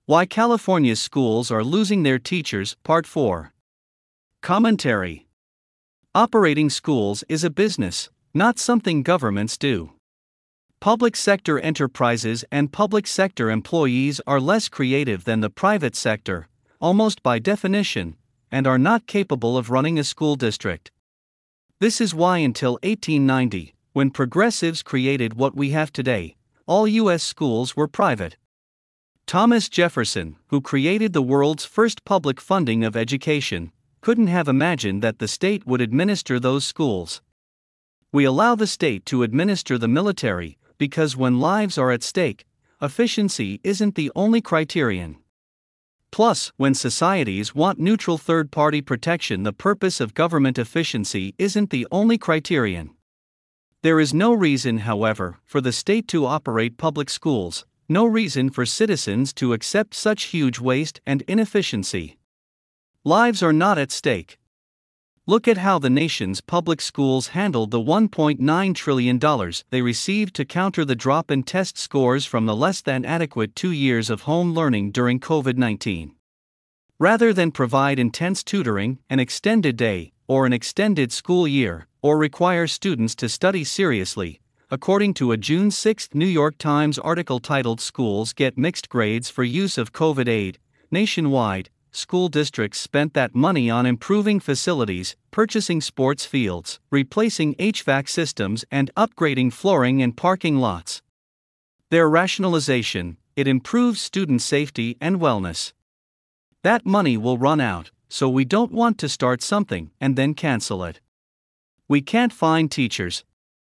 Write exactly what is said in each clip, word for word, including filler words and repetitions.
Why California's Schools Are Losing Their Teachers, Part four. Commentary. Operating schools is a business, not something governments do. Public sector enterprises and public sector employees are less creative than the private sector, almost by definition, and are not capable of running a school district. This is why until eighteen ninety, when progressives created what we have today, all U S schools were private. Thomas Jefferson, who created the world's first public funding of education, couldn't have imagined that the state would administer those schools. We allow the state to administer the military, because when lives are at stake, efficiency isn't the only criterion. Plus, when societies want neutral third-party protection, the purpose of government efficiency isn't the only criterion. There is no reason, however, for the state to operate public schools, no reason for citizens to accept such huge waste and inefficiency. Lives are not at stake. Look at how the nation's public schools handled the one point nine trillion dollars they received to counter the drop in test scores from the less than adequate two years of home learning during COVID nineteen. Rather than provide intense tutoring, an extended day, or an extended school year, or require students to study seriously, according to a June sixth New York Times article titled "Schools Get Mixed Grades for Use of COVID Aid," nationwide, school districts spent that money on improving facilities, purchasing sports fields, replacing H V A C systems, and upgrading flooring and parking lots. Their rationalization: it improves student safety and wellness. That money will run out, so we don't want to start something and then cancel it. We can't find teachers.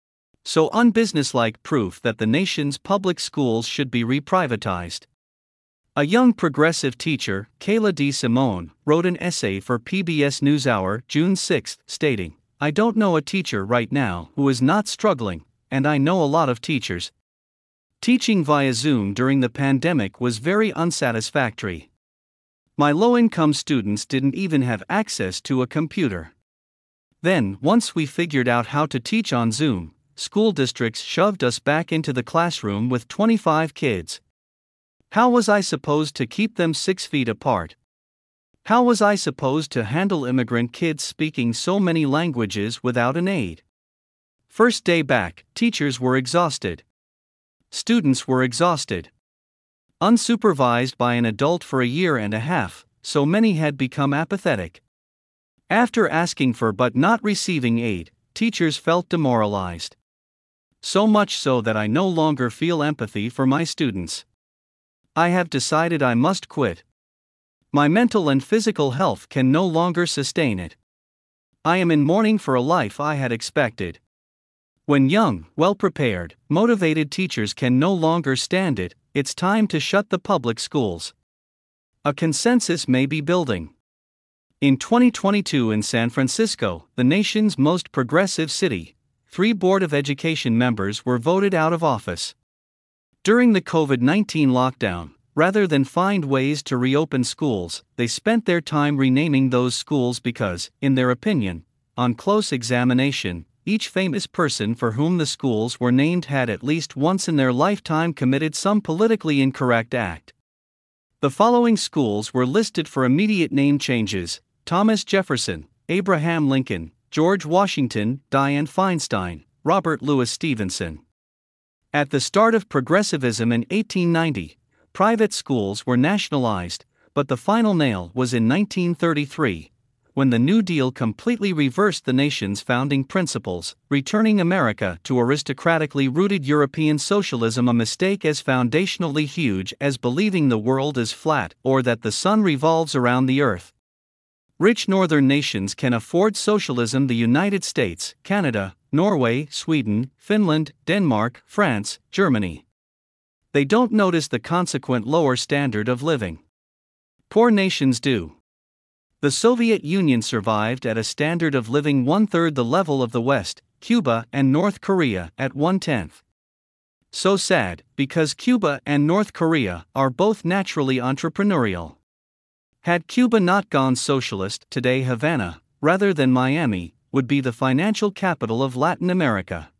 So unbusinesslike proof that the nation's public schools should be reprivatized. A young progressive teacher, Kayla D. Simone, wrote an essay for P B S NewsHour June sixth, stating, "I don't know a teacher right now who is not struggling, and I know a lot of teachers. Teaching via Zoom during the pandemic was very unsatisfactory. My low-income students didn't even have access to a computer. Then, once we figured out how to teach on Zoom, school districts shoved us back into the classroom with twenty-five kids. How was I supposed to keep them six feet apart? How was I supposed to handle immigrant kids speaking so many languages without an aide? First day back, teachers were exhausted. Students were exhausted. Unsupervised by an adult for a year and a half, so many had become apathetic. After asking for but not receiving aid, teachers felt demoralized. So much so that I no longer feel empathy for my students. I have decided I must quit. My mental and physical health can no longer sustain it. I am in mourning for a life I had expected. When young, well-prepared, motivated teachers can no longer stand it, it's time to shut the public schools." A consensus may be building. In twenty twenty-two in San Francisco, the nation's most progressive city, three Board of Education members were voted out of office. During the COVID nineteen lockdown, rather than find ways to reopen schools, they spent their time renaming those schools because, in their opinion, on close examination, each famous person for whom the schools were named had at least once in their lifetime committed some politically incorrect act. The following schools were listed for immediate name changes: Thomas Jefferson, Abraham Lincoln, George Washington, Dianne Feinstein, Robert Louis Stevenson. At the start of progressivism in eighteen ninety, private schools were nationalized, but the final nail was in nineteen thirty-three, when the New Deal completely reversed the nation's founding principles, returning America to aristocratically rooted European socialism, a mistake as foundationally huge as believing the world is flat or that the sun revolves around the earth. Rich northern nations can afford socialism: the United States, Canada, Norway, Sweden, Finland, Denmark, France, Germany. They don't notice the consequent lower standard of living. Poor nations do. The Soviet Union survived at a standard of living one-third the level of the West, Cuba and North Korea at one-tenth. So sad, because Cuba and North Korea are both naturally entrepreneurial. Had Cuba not gone socialist, today Havana, rather than Miami, would be the financial capital of Latin America.